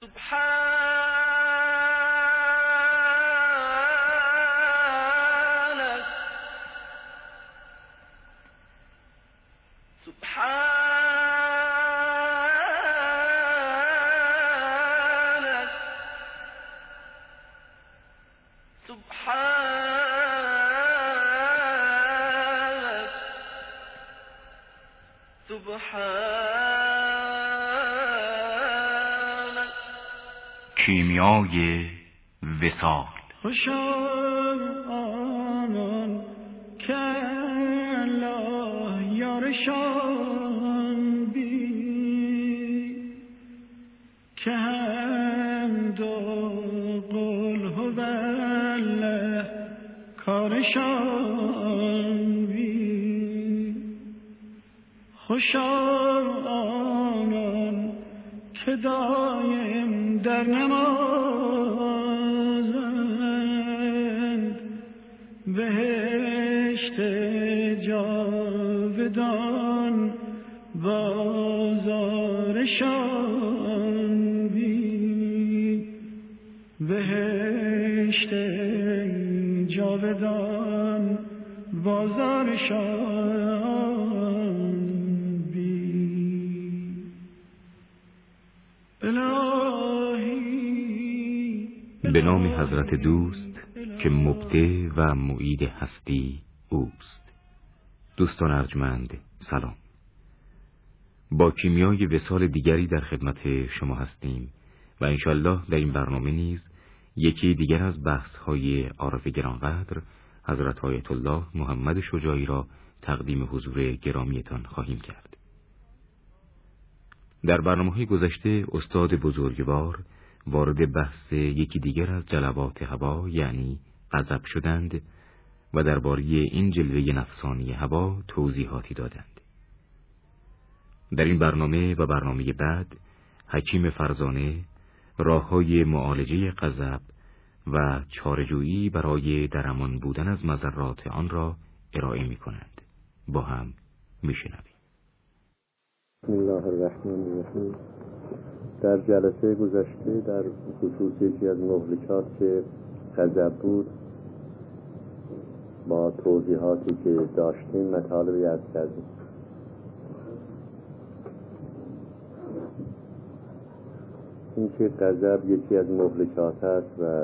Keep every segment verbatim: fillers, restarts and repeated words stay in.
کیمیای وصال. خوشا آنان که الله یارشان بی که هم دو قل هو الله کارشان بی. خوشا آنان که دایم در نمازند بهشت جاودان بازارشان بی. بهشت جاودان بازارشان بی. به نام حضرت دوست که مبدع و معید هستی اوست. دوستان ارجمند سلام. با کیمیای وصال دیگری در خدمت شما هستیم و انشالله در این برنامه نیز یکی دیگر از بحث‌های عارف گرانقدر حضرت آیت الله محمد شجاعی را تقدیم حضور گرامیتان خواهیم کرد. در برنامه‌های گذشته استاد بزرگوار وارد بحث یکی دیگر از جلوات هوا یعنی غضب شدند و درباره این جلوه نفسانی هوا توضیحاتی دادند. در این برنامه و برنامه بعد حکیم فرزانه راه‌های معالجه غضب و چاره‌جویی برای درمان بودن از مضرات آن را ارائه می‌کنند. با هم می‌شنویم. بسم الله الرحمن الرحیم. در جلسه گذشته در خصوص یکی از مهلکات که غضب بود با توضیحاتی که داشتیم مطالبی عرض کردیم. این که غضب یکی از مهلکات است و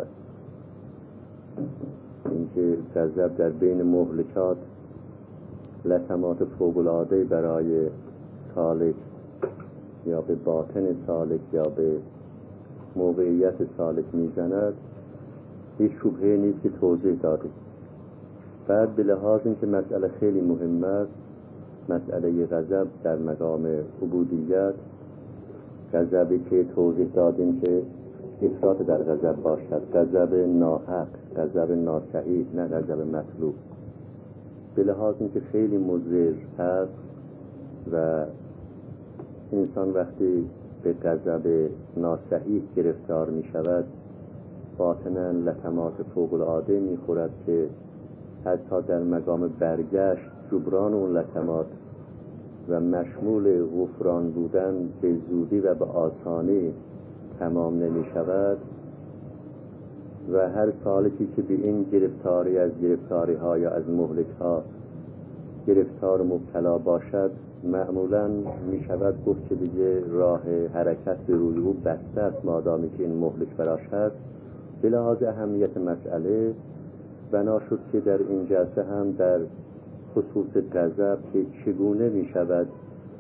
این که غضب در بین مهلکات لطمات فوق‌العاده برای سالک یا به باطن سالک یا به موقعیت سالک میزند هیچ شبهه نیست که توضیح داده. بعد به لحاظ این که مسئله خیلی مهم است، مسئله غضب در مقام عبودیت، غضبی که توضیح دادیم که افراط در غضب باشد، غضب ناحق، غضب ناصحیح، نه غضب مطلوب. به لحاظ این که خیلی مضر است و انسان وقتی به غضب ناصحیح گرفتار می شود باطناً لطمات فوق‌العاده می خورد که حتی در مقام برگشت جبران اون لطمات و مشمول غفران بودن به زودی و به آسانی تمام نمی شود و هر سالکی که به این گرفتاری از گرفتاری ها یا از مهلک ها گرفتار مبتلا باشد معمولاً می شود گفت که دیگه راه حرکت به روی او بسته است مادامی که این مهلک براش هست. به لحاظ اهمیت مسئله بنا شد که در این جلسه هم در خصوص غضب که چگونه می شود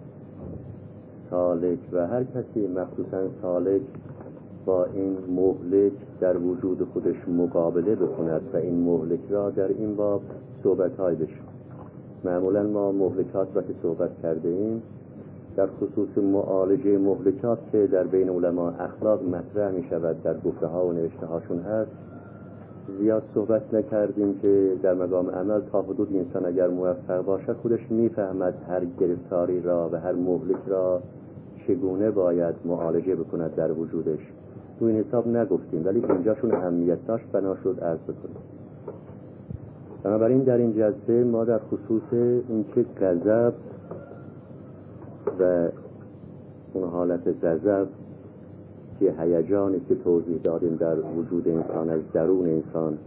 سالک و هر کسی مخصوصاً سالک با این مهلک در وجود خودش مقابله بکند و این مهلک را در این باب صحبت‌های بشه. معمولاً ما مهلکات را که صحبت کرده ایم در خصوص معالجه مهلکات که در بین علما اخلاق مطرح می شود در گفته ها و نوشته هاشون هست زیاد صحبت نکردیم که در مقام عمل تا حدود انسان اگر موفق باشد خودش می فهمد هر گرفتاری را و هر مهلک را چگونه باید معالجه بکند در وجودش. تو این حساب نگفتیم ولی اینجاشون اهمیت داشت بنا شد عرض بکنیم. بنابراین در این جلسه ما در خصوص این که غضب و اون حالت غضب یه هیجانی که توضیح دادیم در وجود انسان از درون انسان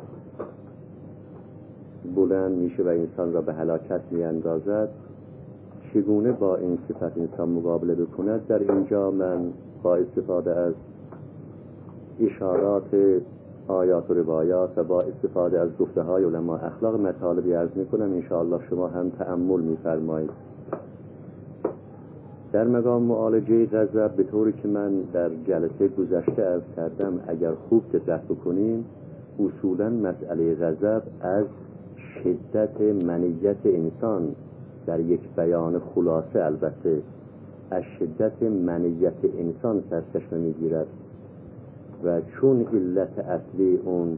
بلند میشه و انسان را به هلاکت میاندازد، چگونه با این صفت انسان مقابله بکند. در اینجا من با استفاده از اشارات آیات و روایات و با استفاده از گفته های علما اخلاق مطالبی عرض میکنم، انشاءالله شما هم تأمل میفرمایید. در مقام معالجه غضب به طوری که من در جلسه گذشته عرض کردم، اگر خوب دقت بکنیم، اصولا مسئله غضب از شدت منیت انسان در یک بیان خلاصه البته از شدت منیت انسان سرچشمه میگیرد و چون علت اصلی اون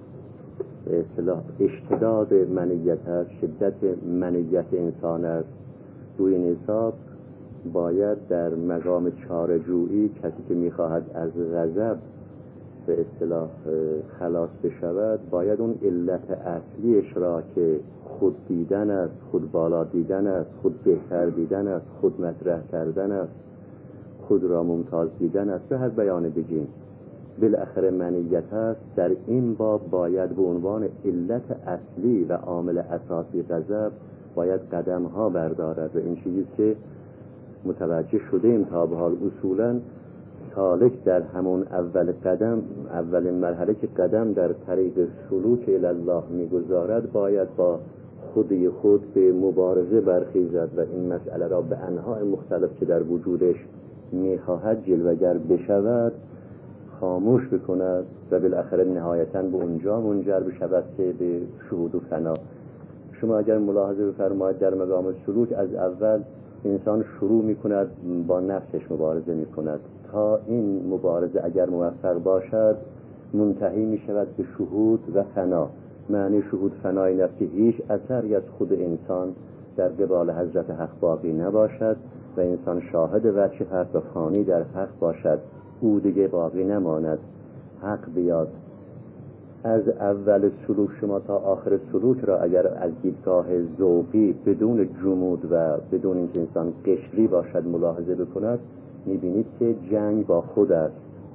به اصطلاح اشتداد منیت است، شدت منیت انسان است، روی این حساب باید در مقام چاره‌جویی کسی که میخواهد از غضب به اصطلاح خلاص بشود باید اون علت اصلیش را که خود دیدن است، خود بالا دیدن است، خود بهتر دیدن است، خود مطرح کردن است، خود را ممتاز دیدن است، به هر بیان بگیم بالاخره منیت است. در این باب باید به عنوان علت اصلی و عامل اساسی غضب باید قدم ها بردارد و این چیزی که متوجه شده ایم تا به حال اصولا سالک در همون اول قدم، اول مرحله که قدم در طریق سلوک الی الله میگذارد باید با خودی خود به مبارزه برخیزد و این مسئله را به انواع مختلف که در وجودش میخواهد جلوگر بشود خاموش بکند و بالاخره نهایتاً به اونجا منجر بشود که به شهود و فنا. شما اگر ملاحظه بفرمایید در مقام سلوک از اول انسان شروع میکند با نفسش مبارزه میکند تا این مبارزه اگر موفق باشد منتهی میشود به شهود و فنا. معنی شهود فنا این است که هیچ اثری از خود انسان در قبال حضرت حق باقی نباشد و انسان شاهد وجه حق و فانی در حق باشد، او دیگه باقی نماند، حق بیاد. از اول سلوک شما تا آخر سلوک را اگر از دیدگاه ذوقی بدون جمود و بدون اینکه انسان قشری باشد ملاحظه بکند میبینید که جنگ با خود است.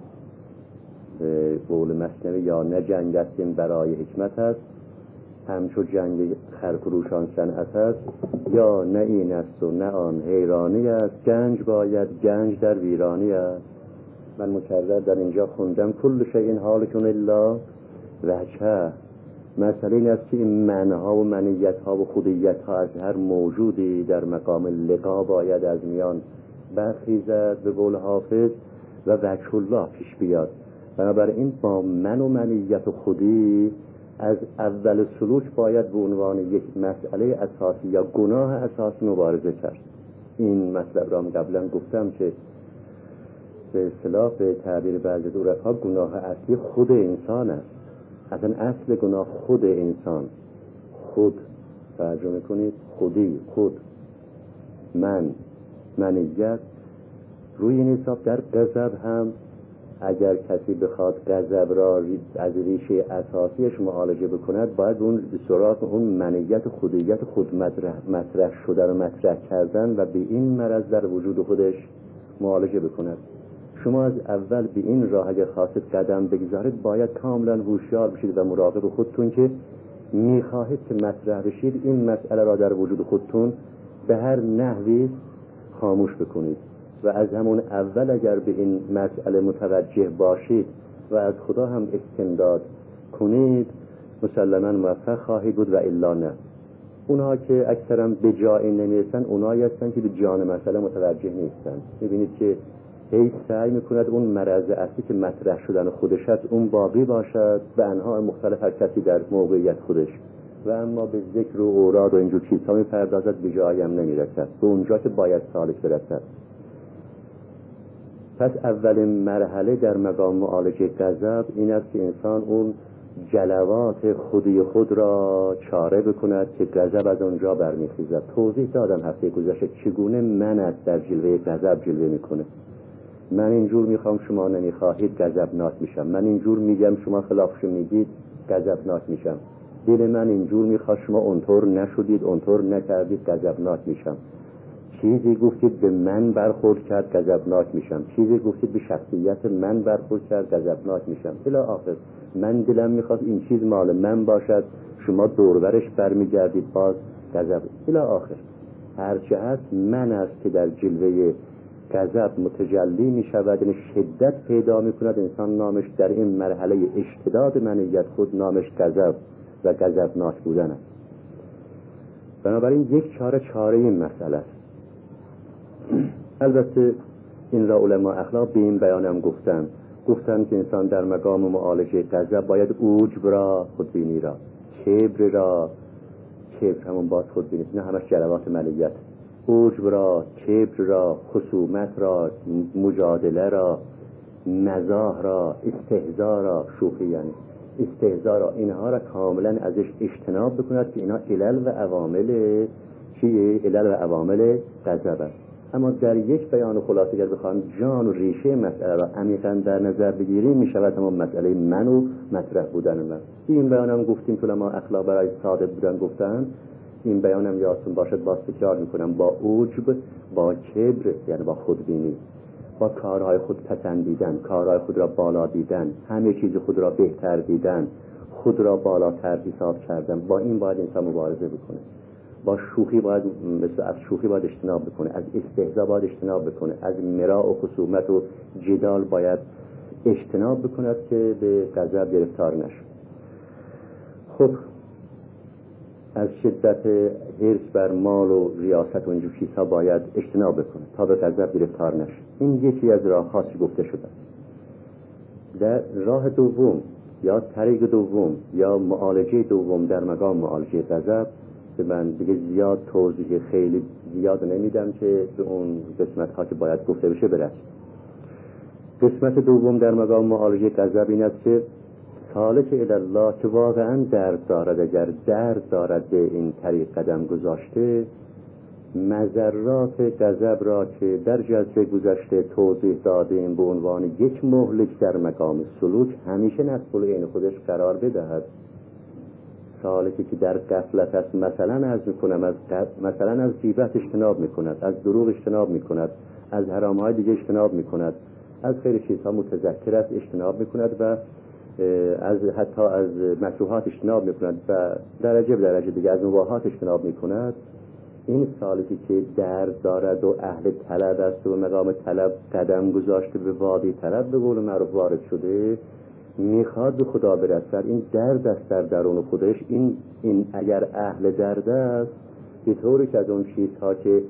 قول مثنوی یا نه جنگ است برای حکمت است، همچو جنگ خرفروشان صنعت است، یا نه این است و نه آن حیرانی است، گنج باید گنج در ویرانی است. من مکرر در اینجا خوندم کل شیء هالک الا وجهه. مسئله این است که این معناها و منیت ها و خودیت ها از هر موجودی در مقام لقا باید از میان برخیزد به قول حافظ و وجه الله پیش بیاد. بنابراین با من و منیت و خودی از اول سلوک باید به عنوان یک مسئله اساسی یا گناه اساسی مبارزه کرد. این مطلب را قبلا گفتم که به اصطلاح به تعبیر بعضی عرفا گناه اصلی خود انسان است. اصلا اصل گناه خود انسان، خود ترجمه کنید خودی، خود، من، منیت. روی این حساب در غضب هم اگر کسی بخواد غضب را از ریشه اساسیش معالجه بکند باید اون به سراغ اون منیت خودیت خود مطرح, مطرح شدن و مطرح کردن و به این مرض در وجود خودش معالجه بکند. شما از اول به این راه اگر خواستید قدم بگذارید باید کاملا هوشیار بشید و مراقب خودتون که میخواهید که مطرح بشید این مسئله را در وجود خودتون به هر نحوی خاموش بکنید و از همون اول اگر به این مسئله متوجه باشید و از خدا هم استمداد کنید مسلماً موفق خواهید بود و الا نه. اونها که اکثرا به جایی نمیرسن اونایی هستن که به جان مسئله متوجه نیستن. میبینید که هی سعی میکند اون مرض اصلی که مطرح شدن خودش هست اون باقی باشد به انواع مختلف هر کسی در موقعیت خودش و اما به ذکر و اوراد و اینجور چیزها میپردازد به جایی هم نمیرسد به اونجا که باید سالک برسد. پس اولین مرحله در مقام معالجه غضب این است که انسان اون جلوات خودی خود را چاره بکند که غضب از اونجا برمیخیزد. توضیح دادم هفته گذشته چگونه منت در جلوه غضب جلوه میکنه. من اینجور میخوام شما نمیخواهید غضبناک میشم، من اینجور میگم شما خلافشو میگید غضبناک میشم، دل من اینجور میخواد شما اونطور نشدید اونطور نکردید غضبناک میشم. چیزی گفتید به من برخورد کرد غضبناک میشم، چیزی گفتید به شخصیت من برخورد کرد غضبناک میشم الی آخر. من دلم میخواد این چیز مال من باشد، شما دور برش برمیگردید باز غضب الی آخر. هرچه هست من است که در جلوه غضب متجلی میشود، یعنی شدت پیدا میکند. انسان نامش در این مرحله اشتداد منیت خود نامش غضب و غضبناک بودن است. بنابراین یک چاره چاره این مسئله است. البته این را علما اخلاق به این بیانم گفتن گفتن که انسان در مقام معالجه غضب باید عجب را، خودبینی را، کبر را، کبر همون باز خودبینی، نه همش جلوات ملیت، عجب را، کبر را، خصومت را، مجادله را، مزاح را، استهزاء را، شوخی یعنی استهزاء را، اینها را کاملا ازش اجتناب بکند که اینها علل و عوامل چیه؟ علل و عوامل غضب است. اما در یک بیان خلاصه اگر بخواهم جان و ریشه مسئله را عمیقا در نظر بگیریم می شود همون مسئله من و مطرح بودن من. این بیان هم گفتیم که ما اخلاق برای صادق بودن گفتن. این بیان هم یادتون باشد باز تکرار میکنم، با عجب، با کبر یعنی با خودبینی، با کارهای خود پسندیدن، کارهای خود را بالا دیدن، همه چیز خود را بهتر دیدن، خود را بالاتر حساب کردن، با این باید انسان مبارزه بکنه. با شوخی باید مثل از شوخی باید اجتناب بکنه، از استهزاء باید اجتناب بکنه، از مراء و خصومت و جدال باید اجتناب بکند که به غضب گرفتار نشه. خب از شدت حرص بر مال و ریاست و اینجور چیزها باید اجتناب بکنه تا به غضب گرفتار نشه. این یکی از راه خاصی گفته شده. در راه دوم یا طریق دوم یا معالجه دوم در مقام معالجه غضب که من دیگه زیاد توضیح خیلی زیاد نمیدم که به اون قسمت ها که باید گفته بشه برسیم. قسمت دوم در مقام معالجه غضب این است که سالک الله که واقعا درد دارد، اگر درد دارد به این طریق قدم گذاشته، مضرات غضب را که در جلسه گذشته توضیح دادیم به عنوان یک مهلک در مقام سلوک همیشه نسبل این خودش قرار بدهد. سالکی که در غفلت است، مثلا عرض میکنم از مثلا از غیبت اجتناب میکند، از دروغ اجتناب میکند، از حرامهای دیگه اجتناب میکند، از خیلی چیزها متذکر است اجتناب میکند و از حتی از مکروهات اجتناب میکند و درجه به درجه دیگه از مباحات اجتناب میکند. این سالکی که درد دارد و اهل طلب است و مقام طلب قدم گذاشته به وادی طلب به قول معروف وارد شده، میخواد به خدا برسد. این درد است در درون خودش. این این اگر اهل درد است به طوری که از اون چیزها که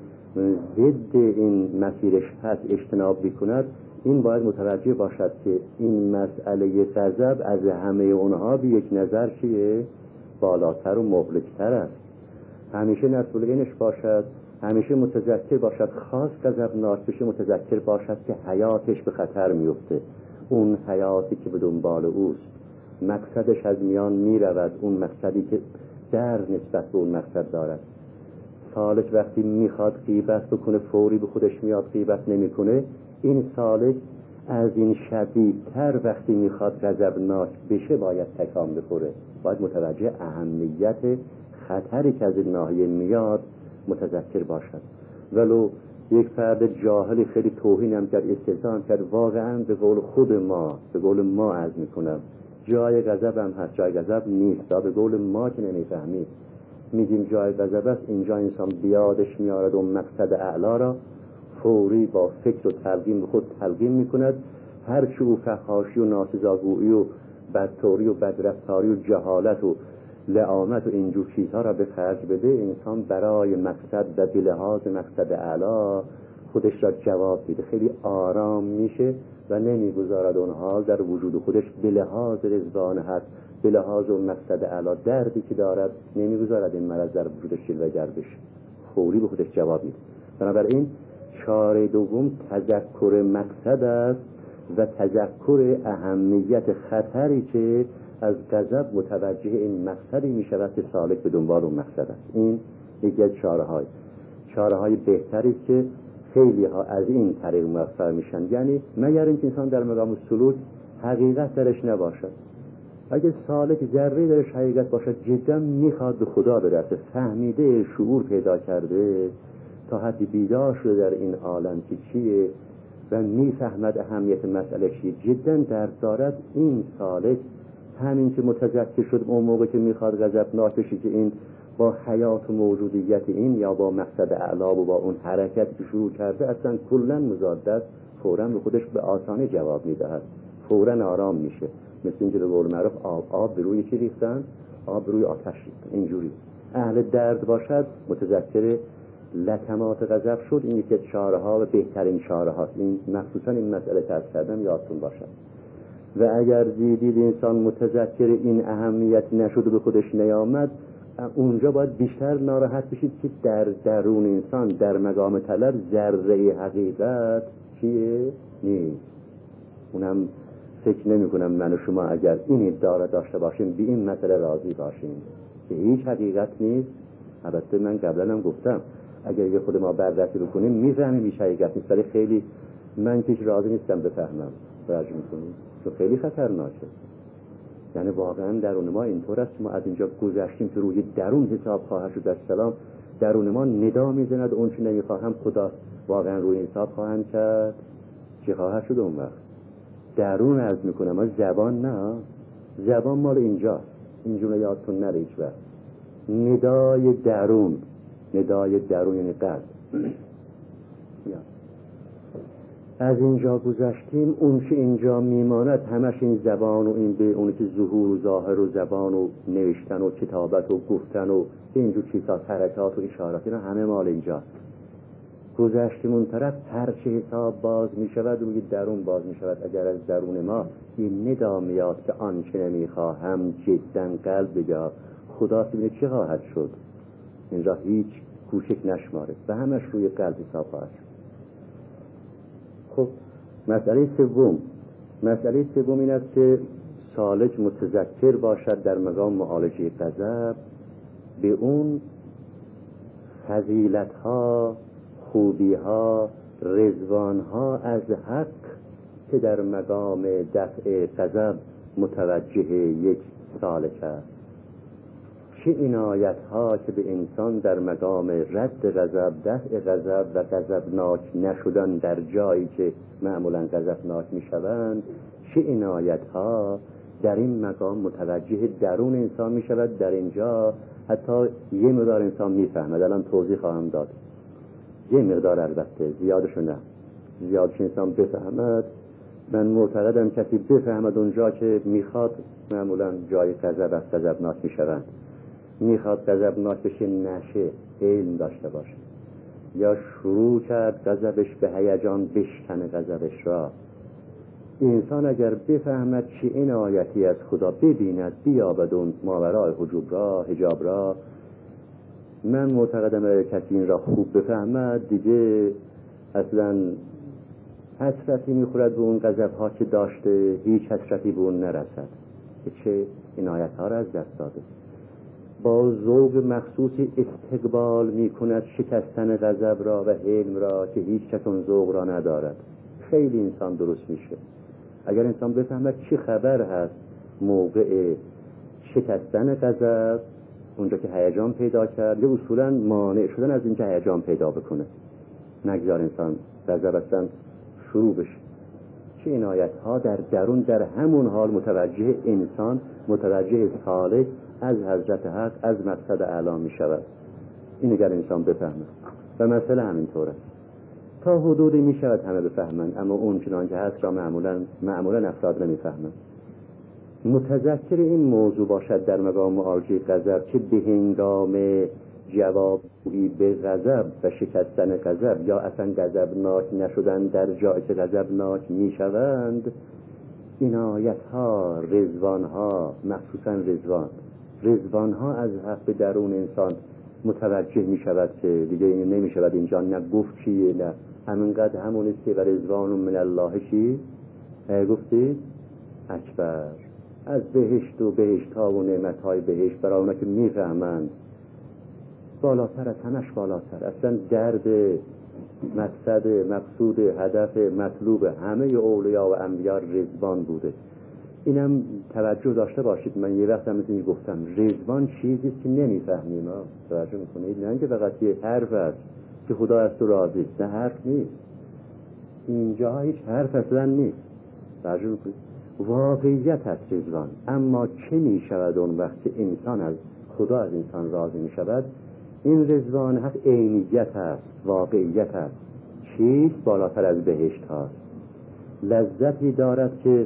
ضد این مسیرش هست اجتناب بکند، این باید متوجه باشد که این مسئله غضب از همه اونها به یک نظر چیه؟ بالاتر و مهلکتر است. همیشه مسئول اینش باشد، همیشه متذکر باشد، خاص غضبناک بشه متذکر باشد که حیاتش به خطر میفته. اون حیاتی که به دنبال اوست، مقصدش از میان میرود، اون مقصدی که در نسبت به اون مقصد دارد. سالک وقتی میخواد غیبت بکنه فوری به خودش میاد غیبت نمیکنه. این سالک از این شدیدتر وقتی میخواد غضبناک بشه باید تکان بخوره، باید متوجه اهمیت خطری که از این ناحیه میاد متذکر باشد. ولو یک فرد جاهلی خیلی توهین هم کرد، استهزاء هم کرد، واقعا به قول خود ما به قول ما عرض میکنم جای غضب هم هست، جای غضب نیست، به قول ما که نمیفهمید میگیم جای غضب است. اینجا انسان بیادش میارد و مقصد اعلا را فوری با فکر و تلقین به خود تلقین میکند. هر چه او فحاشی و ناسزاگویی و بدطوری و بدرفتاری و جهالت و لعامت و اینجور چیزها را به خرج بده، انسان برای مقصد و به لحاظ مقصد اعلا خودش را جواب میده، خیلی آرام میشه و نمیگذارد اونها در وجود خودش به لحاظ رضوان حق، به لحاظ و مقصد اعلا دردی که دارد نمیگذارد این مرض در وجودش جلوه‌گر بشه، فوری به خودش جواب میده. بنابراین چاره دوم تذکر مقصد است و تذکر اهمیت خطری که از غضب متوجه این مقصدی می شود که سالک به دنبال اون مقصد است. این یکی از چاره های چاره های بهتری است که خیلی ها از این طریق موفق میشن. یعنی مگر اینکه انسان در مقام سلوک حقیقت درش نباشد. اگر سالک ذره درش حقیقت باشد، جدا میخواد به خدا برسه، فهمیده، شعور پیدا کرده، تا حدی بیدار شده در این عالم که چیه و میفهمد اهمیت مسئله چیه، جدا درد دارد، این سالک همین که متذکر شد اون موقع که میخواد غضبناک بشه که این با حیات و موجودیت این یا با مقصد اعلا و با اون حرکت که شروع کرده اصلا کلا مضاد است، فوراً به خودش به آسانی جواب میدهد، فوراً آرام میشه. مثل اینکه به قول معروف آب آب به روی چی ریختن؟ آب به روی آتش ریختن. اینجوری اهل درد باشد متذکر لطمات غضب شد، این یکی چاره ها و بهترین چاره هاست. این مخصوصا این مسئله که عرض کردم یادتون باشد. و اگر دیدید انسان متذکر این اهمیت نشد و به خودش نیامد، اونجا باید بیشتر ناراحت بشید که در درون انسان در مقام طلب ذره حقیقت چیه؟ نیست. اونم فکر نمی کنم من و شما اگر این ادعا را داشته باشیم به این مسئله راضی باشیم که هیچ حقیقت نیست. البته من قبلا هم گفتم اگر یه خود ما بررسی بکنیم میفهمیم هیچ حقیقت نیست، ولی خیلی من که راضی نیستم بفهمم. راضی میکنیم چون خیلی خطرناکه. یعنی واقعا درون ما اینطور است، ما از اینجا گذشتیم که روی درون حساب خواهد شد. در سلام درون ما ندا میزند اون چی نمیخواهم خداست، واقعا روی حساب خواهند کرد. چی خواهد شد اون وقت؟ درون عرض میکنم، از زبان نه، زبان مال اینجاست. این جمله یادتون نره هیچ وقت. ندای درون، ندای درون یعنی قلب. از اینجا گذشتیم، اون که اینجا میماند همش این زبان و این به اون که ظهور و ظاهر و زبان و نوشتن و کتابت و گفتن و اینجور چیزا، حرکات و اشارات، اینا همه مال اینجاست. گذشتیم اون طرف، هر چه حساب باز می شود روی درون باز می شود. اگر از درون ما این ندا میاد که آنچه نمیخواهم جدا قلب بگاه خدا سبینه چه خواهد شد؟ اینجا هیچ کوچک نشماره و همش روی قلب حساب خواهد شد. خب مسئله سوم، مسئله سوم این است که سالک متذکر باشد در مقام معالجه غضب به اون فضیلت ها، خوبی ها، رضوان ها از حق که در مقام دفع غضب متوجه یک سالک است. چه عنایت ها که به انسان در مقام رد غضب، دفع غضب و غضبناک نشدن در جایی که معمولا غضبناک می شوند، چه عنایت ها در این مقام متوجه درون انسان می شود. در اینجا حتی یه مقدار انسان می فهمد. الان توضیح خواهم داد. یه مقدار، البته زیادشو نه، زیادش انسان بفهمد. من معتقدم کسی بفهمد اونجا که میخواد معمولا جای غضب از غضبناک می شوند، میخواد غضبناک بشه نشه، علم داشته باشه، یا شروع کرد غضبش به هیجان بشکنه غضبش را. انسان اگر بفهمد چه عنایتی از خدا، ببیند بیابد اون ماورای حجاب را، حجاب را، من معتقدم اگر کسی این را خوب بفهمد دیگه اصلا حسرتی میخورد به اون غضب ها که داشته، هیچ حسرتی به اون نرسد که چه عنایت ها را از دست داده. با ذوق مخصوصی استقبال میکند شکستن غضب را و حلم را که هیچ کس اون ذوق را ندارد. خیلی انسان درست میشه اگر انسان بفهمد چه خبر هست موقع شکستن غضب، اونجا که هیجان پیدا کرد، یا اصولا مانع شدن از اینکه هیجان پیدا بکنه، نگذار انسان غضب اصلا شروع بشه. چه عنایت ها در درون در همون حال متوجه انسان، متوجه سالک از حضرت حق، از مقصد اعلا می شود. این اگر انسان بفهمه و مسئله همینطور است. تا حدودی می شود همه بفهمند، اما اون چنان که هست را معمولا معمولا افراد نمی فهمند. متذکر این موضوع باشد در مقام معالجه غضب که به هنگام جوابی به غضب و شکستن غضب یا اصلا غضبناک نشدن در جایی که غضبناک می شوند، عنایت ها، رضوان ها، مخصوصا رضوان رضوان ها از حق به درون انسان متوجه می شود که دیگه این نمی شود اینجا نه گفت چیه، نه همینقدر همون است که و رضوان من الله چی گفتی اکبر، از بهشت و بهشت ها و نعمت های بهشت برای اونا که می فهمند بالاتر از همش بالاتر. اصلا درد مقصد مقصود هدف مطلوب همه اولیا و انبیا رضوان بوده. اینم توجه داشته باشید. من یه وقت هم مثل این گفتم رضوان چیزی که نمیفهمیم. توجه میکنید؟ نه اینکه فقط یه حرف است که خدا از تو راضی. نه حرف نیست اینجا، هیچ حرف اصلا نیست. ترجمه کنید واقعیت هست رضوان. اما چه می شود اون وقت که انسان از خدا از انسان راضی می شود؟ این رضوان هست، عینیت هست، واقعیت هست، چیست بالاتر از بهشت هست، لذتی دارد که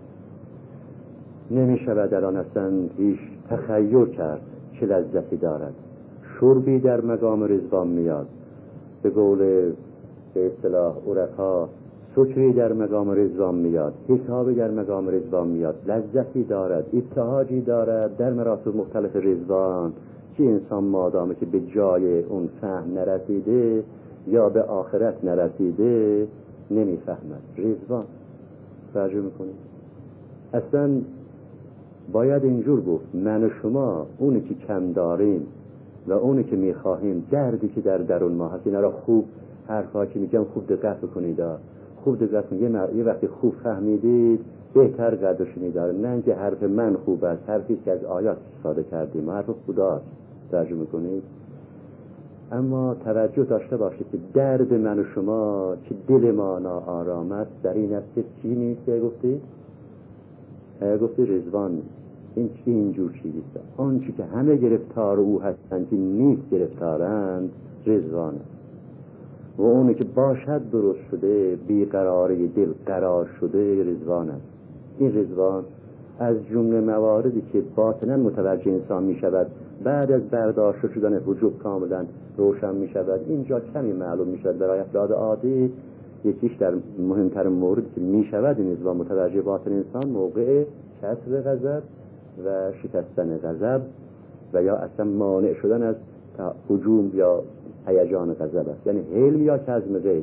نمی شود الان اصلا هیچ تخیل کرد چه لذتی دارد. شربی در مقام رضوان میاد، به قول به اصطلاح عرفا سکری در مقام رضوان میاد، حسابی در مقام رضوان میاد، لذتی دارد، ابتهاجی دارد در مراتب مختلف رضوان که انسان مادامه که به جای اون فهم نرسیده یا به آخرت نرسیده نمیفهمد. رضوان ترجمه میکنید اصلا باید اینجور گفت من و شما اونی که کم داریم و اونی که میخواهیم، دردی که در درون ما هست، اینا را خوب حرفا که میگم خوب دقت بکنید، خوب دقت کنید. یه وقتی خوب فهمیدید بهتر قدرش میداره. نه اینکه حرف من خوب است، حرفی که از آیات استفاده کردیم، حرف خداست. ترجمه کنید. اما توجه داشته باشید که درد من و شما که دل ما ناآرام است در این است که چی نیست که گفتید؟ گفتی رضوان این چی اینجور چیزیست؟ آنچه که همه گرفتار او هستند که نیست گرفتارند رضوان است. و اونی که باشد درست شده بیقراری دل قرار شده رضوان است. این رضوان از جمله مواردی که باطنا متوجه انسان می شود بعد از برداشت شدن وجوب کاملا روشن می شود. اینجا کمی معلوم می شود برای افراد عادی. یکیش در مهمتر مورد که می شود این رضوان متوجه باطن انسان موقع کسر غضب و شکستن غضب و یا اصلا مانع شدن از هجوم یا هیجان غضب است، یعنی حلم یا کظم غیظ.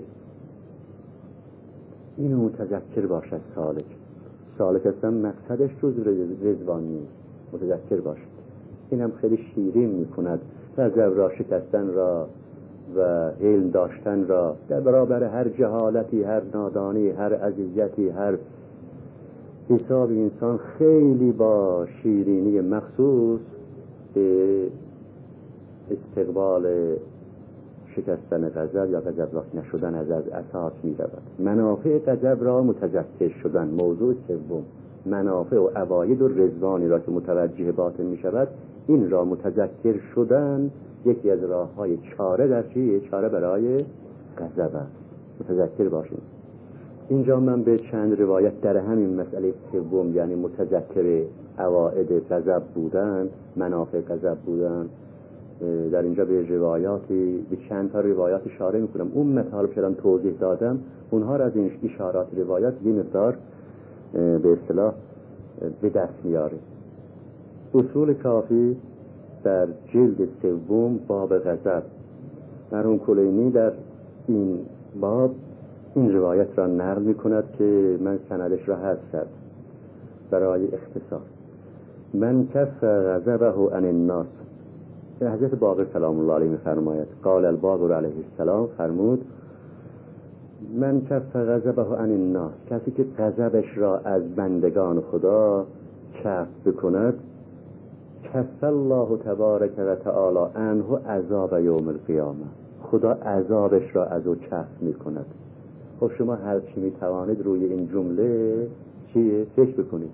اینو متذکر باشد سالک. سالک اصلا مقصدش جز رضوان نیست، متذکر باشد. اینم خیلی شیرین میکند غضب را شکستن را و حلم داشتن را در برابر هر جهالتی، هر نادانی، هر اذیتی، هر حساب انسان خیلی با شیرینی مخصوص به استقبال شکستن غضب یا غضبناک نشدن از از اساس می رود. منافع غضب را متذکر شدن، موضوع سوم. منافع و عواید و رضوانی را که متوجه باطن می شود، این را متذکر شدن یکی از راه های چاره در چیه؟ چاره برای غضب است. متذکر باشیم. اینجا من به چند روایت در همین مسئله سوم، یعنی متذکر عواید غضب بودن، منافع غضب بودن، در اینجا به روایاتی، به چند تا روایات اشاره میکنم. اون مطالب شدم توضیح دادم، اونها را از این اشارات روایات یه مقدار به اصطلاح به دست میاره. اصول کافی در جلد سوم باب غضب، مرحوم کلینی در این باب این روایت را نقل میکند که من سندش را حذف کرد برای اختصار. من کف غضبه عن الناس، حضرت باقر سلام الله علیه می‌فرماید، قال الباقر علیه السلام فرمود من کف غضبه عن الناس، کسی که غضبش را از بندگان خدا کف بکند، کف الله تبارک و تعالی عنه عذاب یوم القیامه، خدا عذابش را از او کف میکند. خب شما هر چی میتوانید روی این جمله چیه فکر بکنید.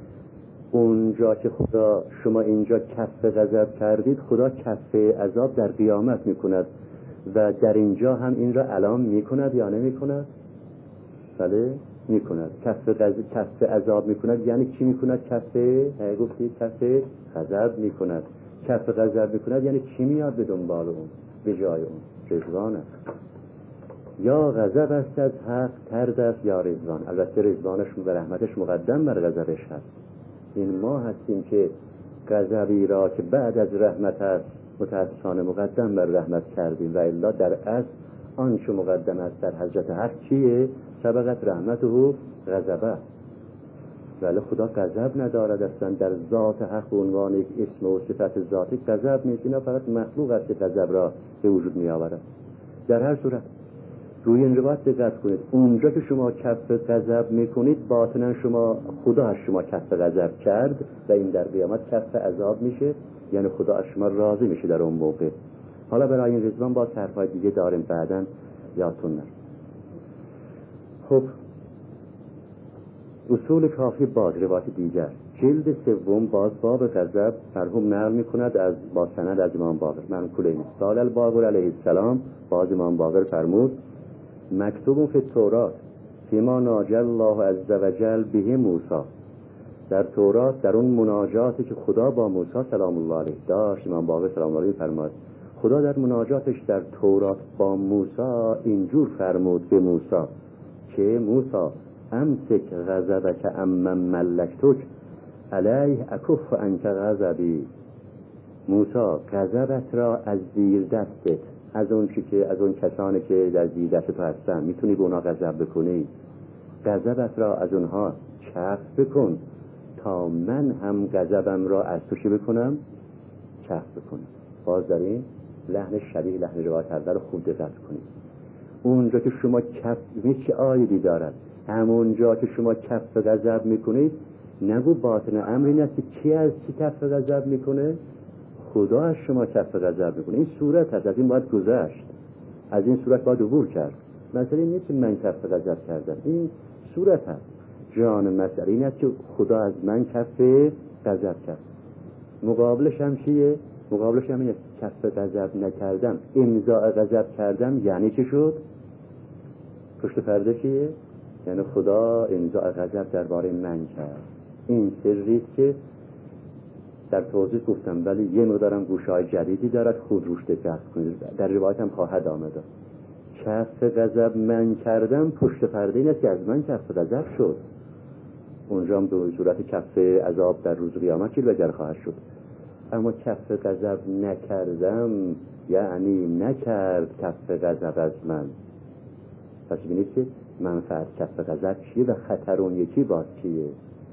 اونجا که خدا شما اینجا کف غضب کردید، خدا کف عذاب در قیامت میکند و در اینجا هم این را اعلام میکند یا نمیکند؟ بله میکند. کف غضب کف عذاب میکند، یعنی چی میکند؟ کف گفتید کف غضب میکند. کف غضب میکند یعنی چی میاد به دنبال اون، به جای اون؟ رضوان است. یا غضب است از حق، ترد است یا رضوان. البته رضوانش و رحمتش مقدم بر غضبش هست. این ما هستیم که غضبی را که بعد از رحمت است متاسفانه مقدم بر رحمت کردیم، و الا در اصل آنچه مقدم است در حضرت حق چیه؟ سبقت رحمته و غضبه. ولی خدا غضب ندارد اصلا، در ذات حق عنوان یک اسم و صفت ذاتی غضب نیست. اینا فقط مخلوق است که غضب را به وجود می آورد. در هر صورت روی این روایت دقت کنید. اونجا که شما کف غضب میکنید، باطنا شما خدا از شما کف غضب کرد و این در قیامت کف عذاب میشه، یعنی خدا از شما راضی میشه در اون موقع. حالا برای این رضوان با حرفای دیگه داریم بعداً یادتون نره. خب اصول کافی باز روایت دیگر جلد سوم باز باب غضب مرحوم نقل میکند از با سند از امام باقر منقول اینه. قال الباقر علیه السلام، باز امام باقر فرمود مکتوب فی التورات فیما ناجی الله عز وجل به موسی، در تورات در اون مناجاتی که خدا با موسی سلام الله علیه داشت، امام باقر سلام الله علیه فرمود خدا در مناجاتش در تورات با موسی اینجور فرمود به موسی که موسی امسک غضبک عمن ملکتک علیه اکف عنک غضبی، موسی غضبت را از زیر دستت، از اون چی که از اون کسانی که در زیر دست تو هستن میتونی به اونا غضب بکنی، غضبت را از اونها کف بکن تا من هم غضبم را از تو چی بکنم کف بکنم. باز در این لحن شبیه لحن روایت اول خوب دقت کنید. اونجا که شما کف هیچ آیدی دارد، همونجا که شما کف غضب میکنید نگو باطن امر این است که کی از کی کف غضب میکنه؟ خدا از شما کف غضب میکنه. این صورت هست، از این باید گذشت، از این صورت باید عبور کرد. مثلا این نیست من کف غضب کردم، این صورت هست. جان مسئله این است که خدا از من کف غضب کرد. مقابلش هم چیه؟ مقابلش هم اینه کف غضب نکردم، امضاء غضب کردم. یعنی چی شد؟ پشت پرده چیه؟ یعنی خدا امضاء غضب درباره من کرد. این سری است که در توضیح گفتم، ولی یه مقدارم گوشه‌های جدیدی دارد، خود روش دقت کنید. در روایت هم خواهد آمده کف غضب من کردم، پشت پرده این است که از من کف غضب شد. اونجا هم به صورت کف عذاب در روز قیامت جلوگر خواهد شد. اما کف غضب نکردم یعنی نکرد کف غضب از من. پس ببینید که منفعت کف غضب چیه و خطر اون یکی باز چیه.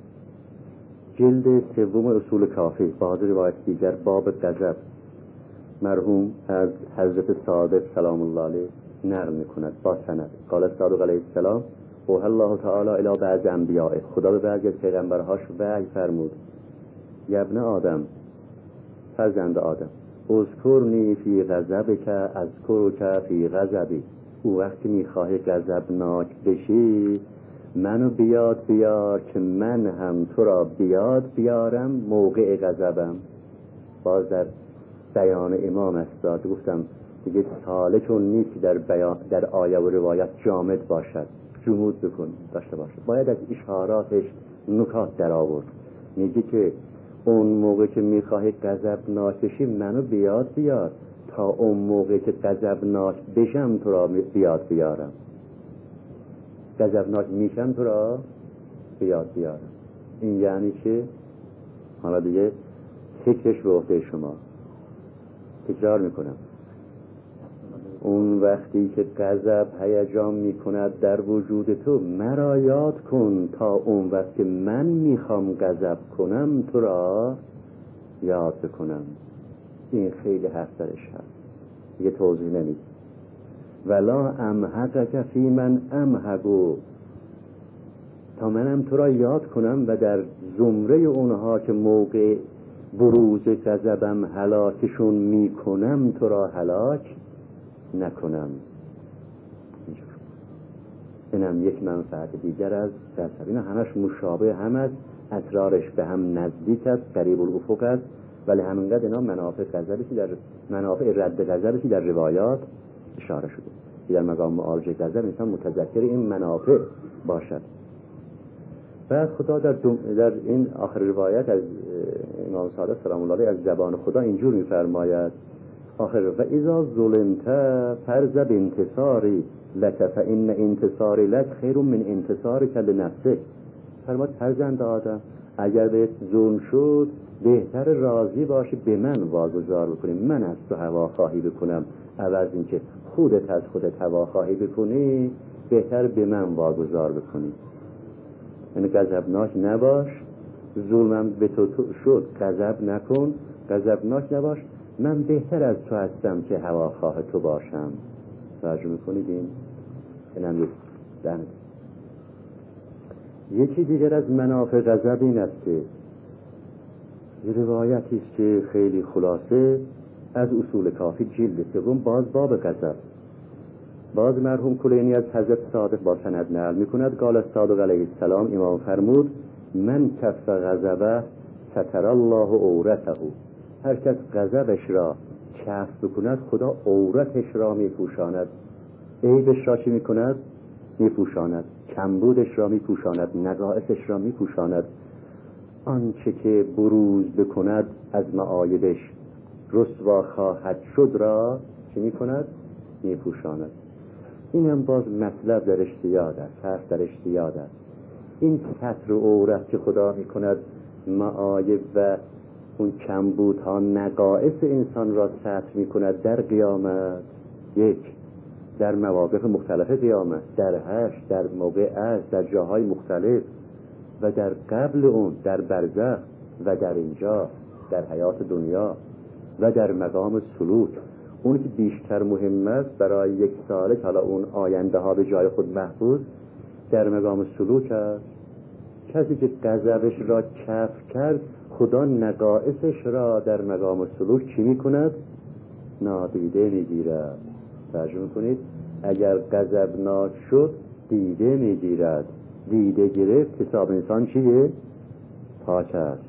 جلد سوم اصول کافی باز روایت دیگر باب غضب مرحوم از حضرت صادق سلام الله علیه نقل میکند با سند. قال صادق علیه السلام اوحی الله تعالی الی بعض انبیائه، خدا به بعضی از پیغمبرهاش وحی فرمود یا ابن آدم، فرزند آدم، اذکرنی فی غضبک اذکرک فی غضبی، او وقتی میخواهی غضبناک بشی منو بیاد بیار که من هم تو را بیاد بیارم موقع غضبم. باز در بیان امام استاد گفتم دیگه سالکون نیست که در, بیان در آیه و روایت جامد باشد، جمود بکن داشته باشد، باید از اشاراتش نکات در آورد. میگه که اون موقع که میخواهی غضبناک بشی منو بیاد بیار تا اون موقع که غضبناک بشم تو را بیاد بیارم، غضبناک میشم تو را بیاد بیارم. این یعنی که حالا دیگه فکرش به عهده شما. تکرار میکنم، اون وقتی که غضب هیجان میکند در وجود تو مرا یاد کن تا اون وقت که من میخوام غضب کنم تو را یاد بکنم. این خیلی حرف درش هست، دیگه توضیح نمید. ولا امحقک فی من امحقو، تا منم تو را یاد کنم و در زمره اونها که موقع بروز غضبم هلاکشون میکنم تو را هلاک نکنم. اینجور اینم یک منفعت دیگر از غضب. اینا همش مشابه هم است، اسرارش به هم نزدیک است، قریب الافق است، ولی همینقدر اینا منافع غضبی در منافع رد غضبی در روایات اشاره شده. در مقام معالجه غضب انسان متذکر این منافع باشد. و خدا در, در این آخر روایت از امام صادق سلام الله علیه از زبان خدا اینجور می‌فرماید آخر و اذا ظلمت فرض بانتصاری لک فان انتصاری لک خیر من انتصارک لنفسک. فرمود فرزند آدم اگر بهت ظلم شد بهتر راضی باشی به من واگذار بکنی، من از تو هوا خواهی بکنم، عوض اینکه خودت از خودت هوا خواهی بکنی بهتر به من واگذار بکنی. یعنی غضبناک نباش، ظلمم به تو شد غضب نکن، غضبناک نباش، من بهتر از تو هستم که هوا خواه تو باشم. توجه میکنید؟ این اینم یک دند. یکی دیگر از منافع غضب این است که یه روایتی است که خیلی خلاصه از اصول کافی جلد سوم باز باب غضب. باز مرحوم کلینی از حضرت صادق با سند نقل میکند قال صادق علیه السلام، امام فرمود من کف غضبه ستر الله عورته، هر کس غضبش را کف بکند خدا عورتش را میپوشاند. عیبش را چی میکند؟ میپوشاند. کمبودش را میپوشاند، نقائصش را میپوشاند. آنچه که بروز بکند از معایبش رسوا خواهد شد را چی میکند؟ میپوشاند. این هم باز مطلب در اشتیاد است، حرف در اشتیاد است. این ستر و عورت که خدا میکند معایب و اون کمبودها نقائص انسان را ستر میکند در قیامت، یک در مواقف مختلف قیامت، در حشر، در موقع عرض، در جاهای مختلف و در قبل اون در برزخ و در اینجا در حیات دنیا و در مقام سلوک. اون که بیشتر مهم است برای یک سالک، حالا اون آینده ها به جای خود محفوظ، در مقام سلوک است. کسی که غضبش را کف کرد خدا نقائصش را در مقام سلوک چی میکند؟ نادیده میگیرد. ترجمه کنید، اگر غضبناک شد دیده میگیرد، دیده گرفت حساب انسان چیه؟ پاک است.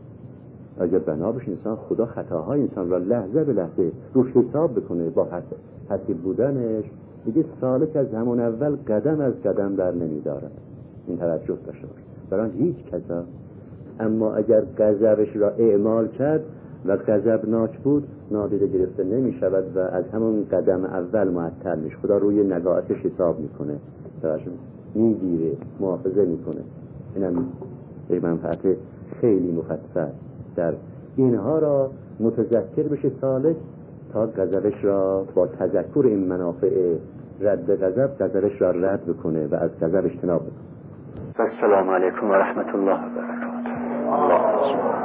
اگر بنابش انسان خدا خطاهای انسان را لحظه به لحظه روش حساب بکنه با حسیب بودنش، دیگه سالک از همون اول قدم از قدم در نمیدارد. این توجه داشته باش برای هیچ کسا. اما اگر غضبش را اعمال کرد و غضبناک بود نادیده گرفته نمی شود و از همون قدم اول معطل میشه. خدا روی نگاهش حساب میکنه، توجه میگیره، محافظه میکنه. اینم یک منفعت خیلی مفصل در اینها را متذکر بشه سالک تا غضبش را با تذکر این منافع رد غضب غضبش را رد بکنه و از غضب اجتناب بکنه. السلام علیکم و رحمت الله و برکاته. الله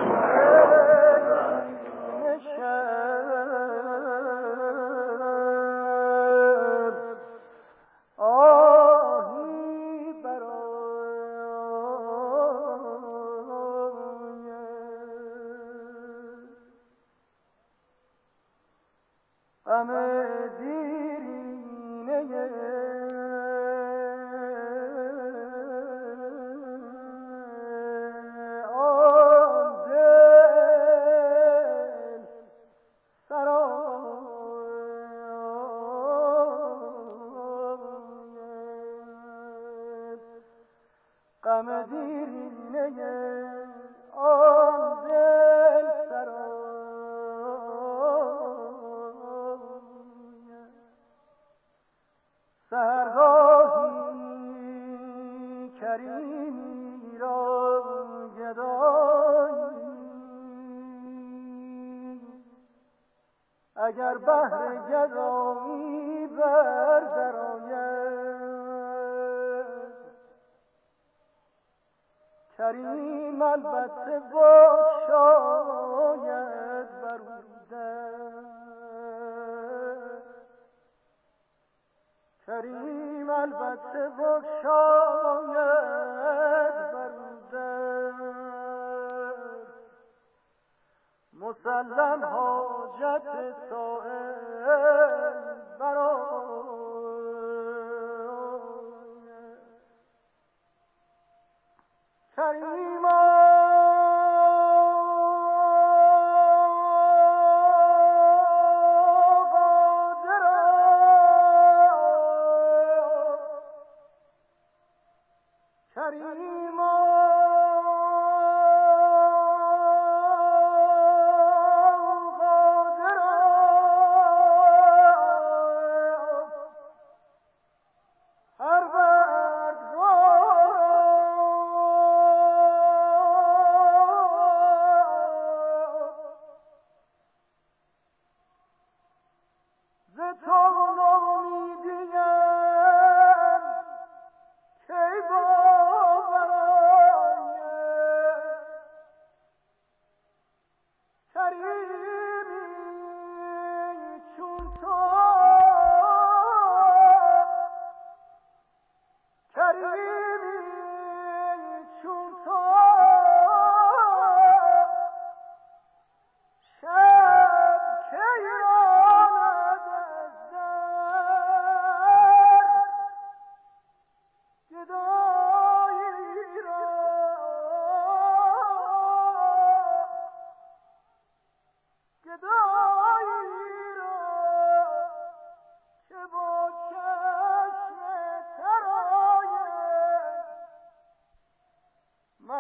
اگر بحر گرامی بر درآید، کریم البته باشاید بروده، کریم البته باشاید بروده، مسلم حاجت سائل برآید، کریما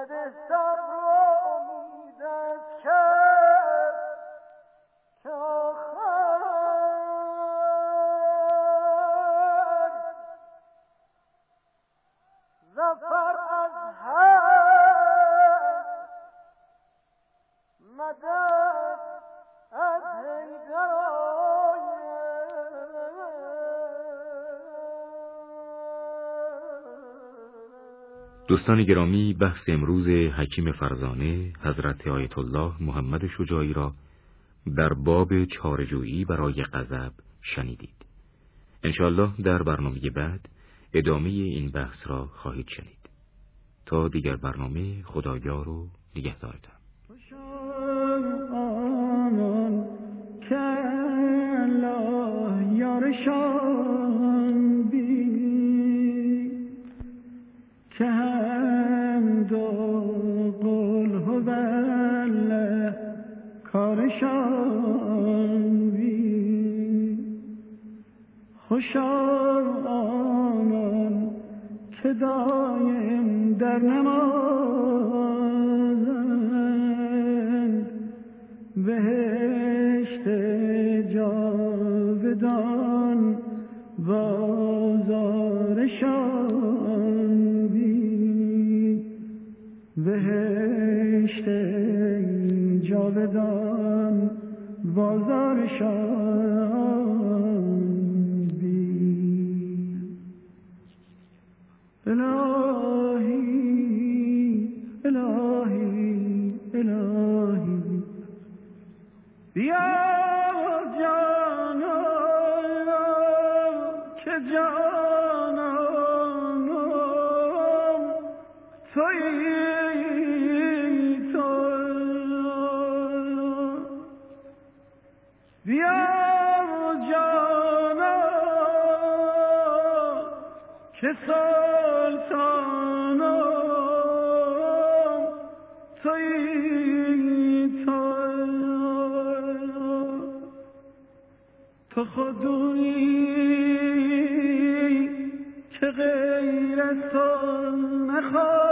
مده سر رو امید از کس که آخر زفر از هست مدد از حیدر دوستان گرامی، بحث امروز حکیم فرزانه حضرت آیت الله محمد شجاعی را در باب چاره‌جویی برای غضب شنیدید. انشاءالله در برنامه بعد ادامه این بحث را خواهید شنید. تا دیگر برنامه، خدایار و نگهدارتان. که هم دو قل هو الله کارشان بی خوشا آنان که دایم در نمازند بهشت جاودان بازارشان بهشت جاودان بازارشان بی الهی الهی الهی بیا جانا که جانانم تویی که سلطانم تویی تو تو خودویی که غیر از تو نخواهی